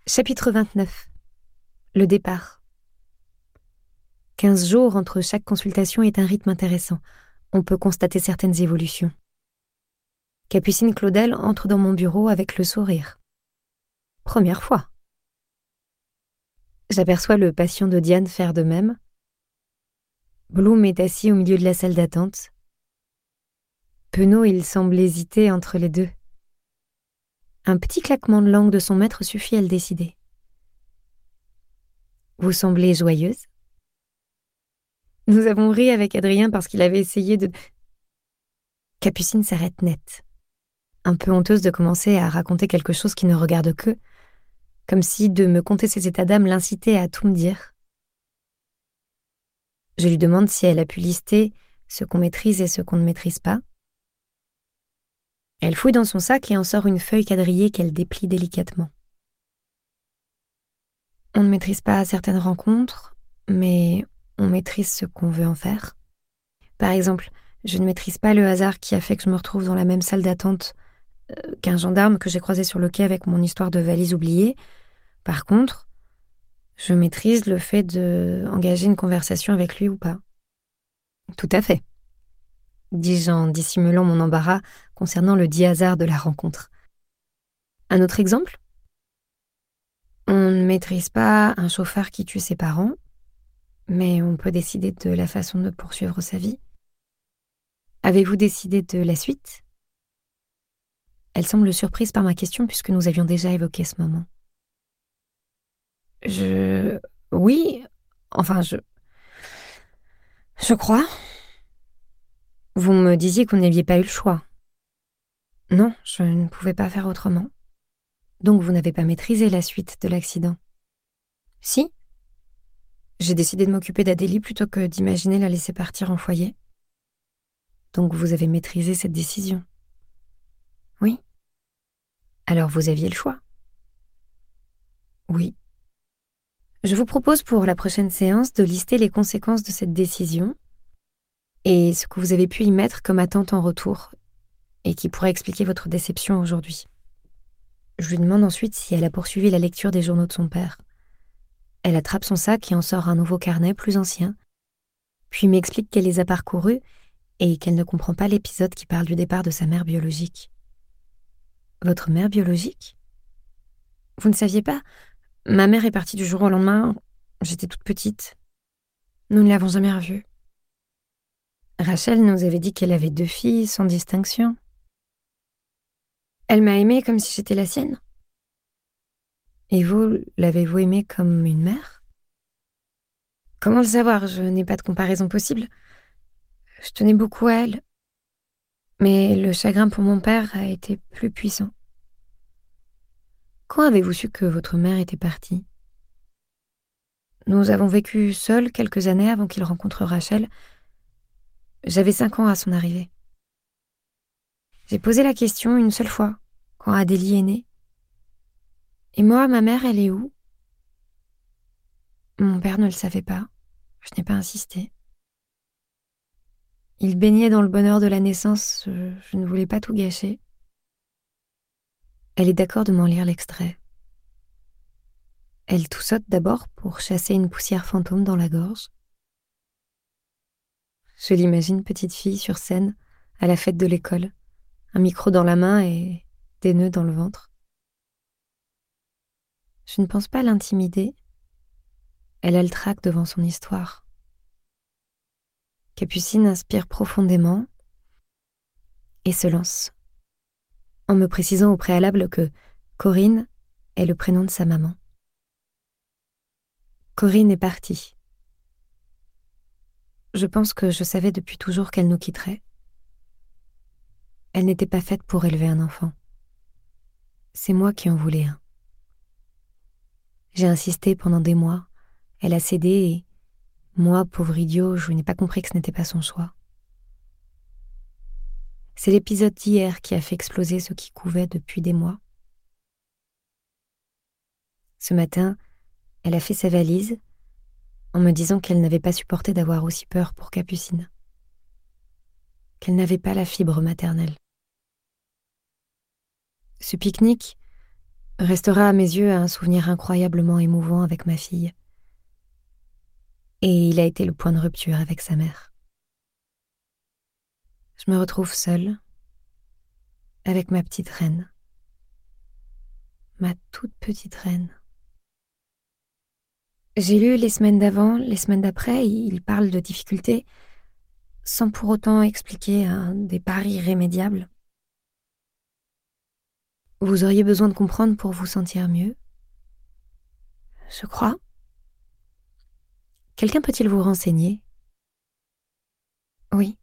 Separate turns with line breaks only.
Chapitre 29. Le départ. 15 jours entre chaque consultation est un rythme intéressant. On peut constater certaines évolutions. Capucine Claudel entre dans mon bureau avec le sourire. Première fois. J'aperçois le patient de Diane faire de même. Bloom est assis au milieu de la salle d'attente. Penaud, il semble hésiter entre les deux. Un petit claquement de langue de son maître suffit à le décider. Vous semblez joyeuse. Nous avons ri avec Adrien parce qu'il avait essayé de... Capucine s'arrête net. Un peu honteuse de commencer à raconter quelque chose qui ne regarde qu'eux, comme si de me conter ses états d'âme l'incitait à tout me dire. Je lui demande si elle a pu lister ce qu'on maîtrise et ce qu'on ne maîtrise pas. Elle fouille dans son sac et en sort une feuille quadrillée qu'elle déplie délicatement. On ne maîtrise pas certaines rencontres, mais on maîtrise ce qu'on veut en faire. Par exemple, je ne maîtrise pas le hasard qui a fait que je me retrouve dans la même salle d'attente qu'un gendarme que j'ai croisé sur le quai avec mon histoire de valise oubliée. Par contre, je maîtrise le fait d'engager une conversation avec lui ou pas. Tout à fait, dis-je en dissimulant mon embarras concernant le dit hasard de la rencontre. Un autre exemple ? On ne maîtrise pas un chauffeur qui tue ses parents, mais on peut décider de la façon de poursuivre sa vie. Avez-vous décidé de la suite ? Elle semble surprise par ma question puisque nous avions déjà évoqué ce moment. Oui, enfin, je crois. Vous me disiez que vous n'aviez pas eu le choix. Non, je ne pouvais pas faire autrement. Donc vous n'avez pas maîtrisé la suite de l'accident. Si. J'ai décidé de m'occuper d'Adélie plutôt que d'imaginer la laisser partir en foyer. Donc vous avez maîtrisé cette décision. Oui. Alors vous aviez le choix. Oui. Je vous propose pour la prochaine séance de lister les conséquences de cette décision et ce que vous avez pu y mettre comme attente en retour et qui pourrait expliquer votre déception aujourd'hui. Je lui demande ensuite si elle a poursuivi la lecture des journaux de son père. Elle attrape son sac et en sort un nouveau carnet plus ancien, puis m'explique qu'elle les a parcourus et qu'elle ne comprend pas l'épisode qui parle du départ de sa mère biologique. Votre mère biologique ? Vous ne saviez pas ? Ma mère est partie du jour au lendemain. J'étais toute petite. Nous ne l'avons jamais revue. Rachel nous avait dit qu'elle avait 2 filles sans distinction. Elle m'a aimée comme si j'étais la sienne. Et vous, l'avez-vous aimée comme une mère ? Comment le savoir ? Je n'ai pas de comparaison possible. Je tenais beaucoup à elle. Mais le chagrin pour mon père a été plus puissant. Quand avez-vous su que votre mère était partie ? Nous avons vécu seuls quelques années avant qu'il rencontre Rachel. J'avais 5 ans à son arrivée. J'ai posé la question une seule fois, quand Adélie est née. Et moi, ma mère, elle est où ? Mon père ne le savait pas. Je n'ai pas insisté. Il baignait dans le bonheur de la naissance. Je ne voulais pas tout gâcher. Elle est d'accord de m'en lire l'extrait. Elle toussote d'abord pour chasser une poussière fantôme dans la gorge. Je l'imagine petite fille sur scène, à la fête de l'école, un micro dans la main et des nœuds dans le ventre. Je ne pense pas l'intimider. Elle a le trac devant son histoire. Capucine inspire profondément et se lance, en me précisant au préalable que Corinne est le prénom de sa maman. Corinne est partie. Je pense que je savais depuis toujours qu'elle nous quitterait. Elle n'était pas faite pour élever un enfant. C'est moi qui en voulais un. J'ai insisté pendant des mois. Elle a cédé et moi, pauvre idiot, je n'ai pas compris que ce n'était pas son choix. C'est l'épisode d'hier qui a fait exploser ce qui couvait depuis des mois. Ce matin, elle a fait sa valise en me disant qu'elle n'avait pas supporté d'avoir aussi peur pour Capucine. Qu'elle n'avait pas la fibre maternelle. Ce pique-nique, restera à mes yeux un souvenir incroyablement émouvant avec ma fille. Et il a été le point de rupture avec sa mère. Je me retrouve seule, avec ma petite reine, ma toute petite reine. J'ai lu les semaines d'avant, les semaines d'après, il parle de difficultés, sans pour autant expliquer un départ irrémédiable. Vous auriez besoin de comprendre pour vous sentir mieux, je crois. Quelqu'un peut-il vous renseigner? Oui.